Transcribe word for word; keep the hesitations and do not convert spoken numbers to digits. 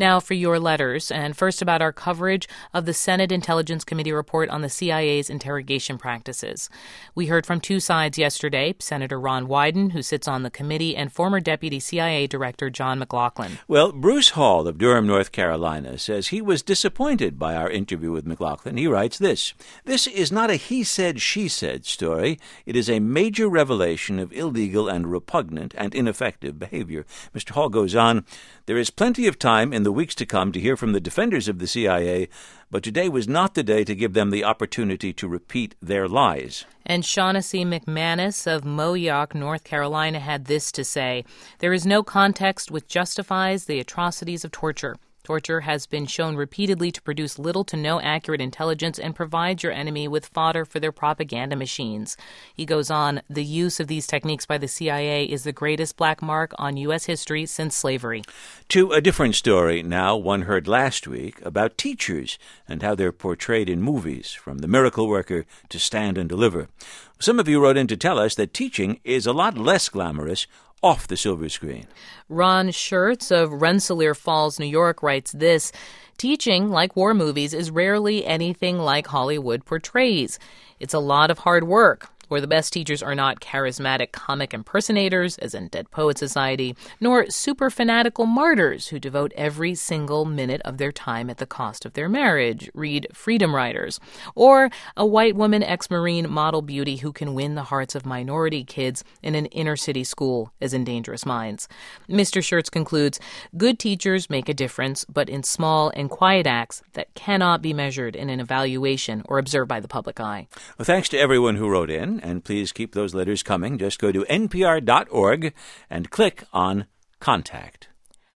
Now for your letters, and first about our coverage of the Senate Intelligence Committee report on the C I A's interrogation practices. We heard from two sides yesterday, Senator Ron Wyden, who sits on the committee, and former Deputy C I A Director John McLaughlin. Well, Bruce Hall of Durham, North Carolina, says he was disappointed by our interview with McLaughlin. He writes this: "This is not a he said, she said story. It is a major revelation of illegal and repugnant and ineffective behavior." Mister Hall goes on, "There is plenty of time in the weeks to come to hear from the defenders of the C I A, but today was not the day to give them the opportunity to repeat their lies." And Shaughnessy McManus of Moyock, North Carolina, had this to say: "There is no context which justifies the atrocities of torture. Torture has been shown repeatedly to produce little to no accurate intelligence and provides your enemy with fodder for their propaganda machines." He goes on, "The use of these techniques by the C I A is the greatest black mark on U S history since slavery." To a different story now, one heard last week about teachers and how they're portrayed in movies, from The Miracle Worker to Stand and Deliver. Some of you wrote in to tell us that teaching is a lot less glamorous off the silver screen. Ron Schertz of Rensselaer Falls, New York, writes this: "Teaching, like war movies, is rarely anything like Hollywood portrays. It's a lot of hard work, where the best teachers are not charismatic comic impersonators, as in Dead Poet Society, nor super fanatical martyrs who devote every single minute of their time at the cost of their marriage, read Freedom Writers, or a white woman ex-Marine model beauty who can win the hearts of minority kids in an inner-city school, as in Dangerous Minds." Mister Schertz concludes, "Good teachers make a difference, but in small and quiet acts that cannot be measured in an evaluation or observed by the public eye." Well, thanks to everyone who wrote in. And please keep those letters coming. Just go to N P R dot org and click on Contact.